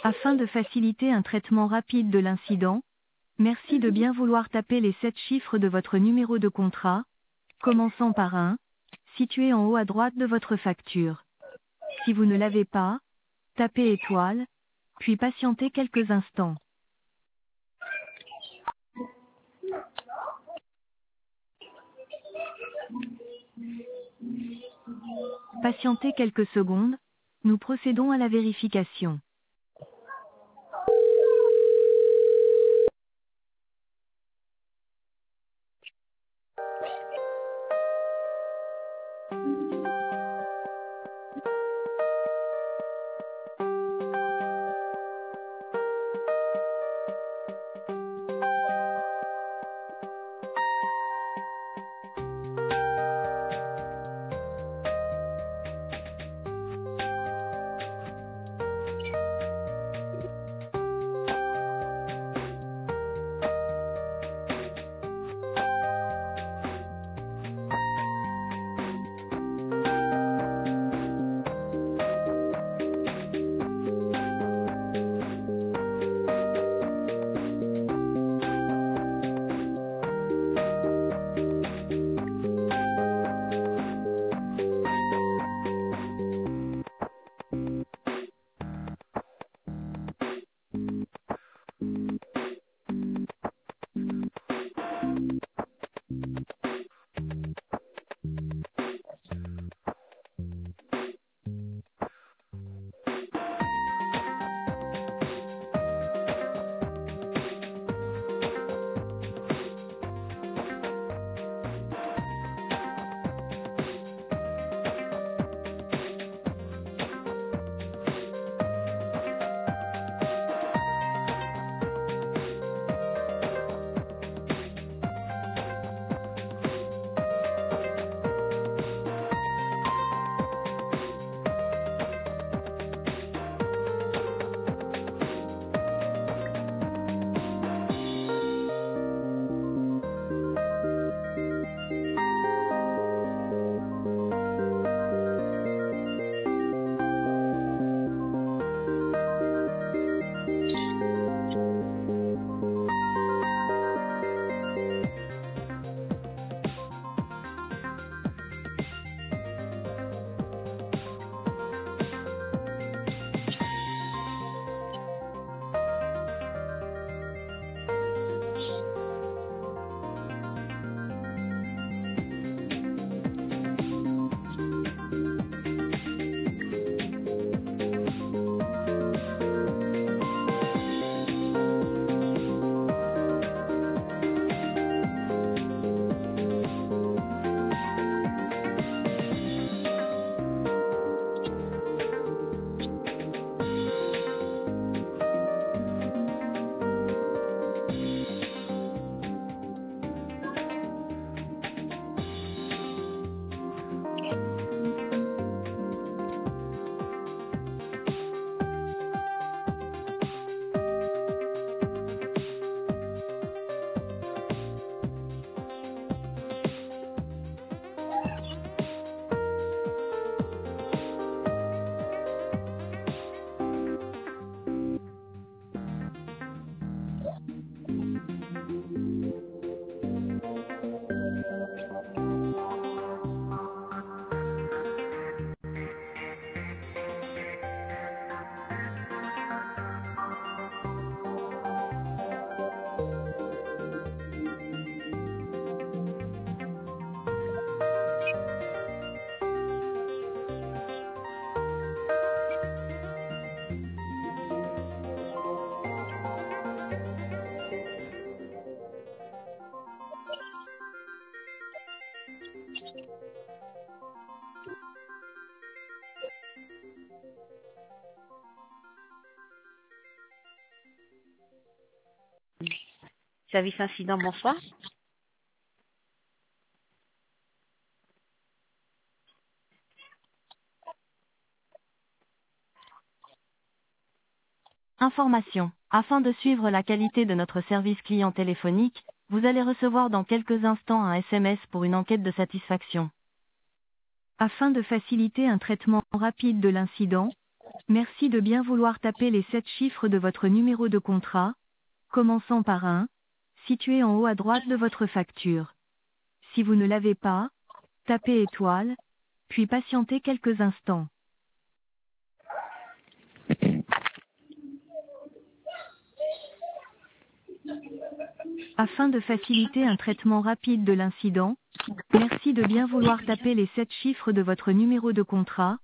Afin de faciliter un traitement rapide de l'incident, merci de bien vouloir taper les 7 chiffres de votre numéro de contrat, commençant par 1, situé en haut à droite de votre facture. Si vous ne l'avez pas, tapez étoile, puis patientez quelques instants. Patientez quelques secondes, nous procédons à la vérification. Service incident, bonsoir. Information. Afin de suivre la qualité de notre service client téléphonique, vous allez recevoir dans quelques instants un SMS pour une enquête de satisfaction. Afin de faciliter un traitement rapide de l'incident, Merci de bien vouloir taper les 7 chiffres de votre numéro de contrat, commençant par 1, situé en haut à droite de votre facture. Si vous ne l'avez pas, tapez étoile, puis patientez quelques instants. Afin de faciliter un traitement rapide de l'incident, merci de bien vouloir taper les 7 chiffres de votre numéro de contrat,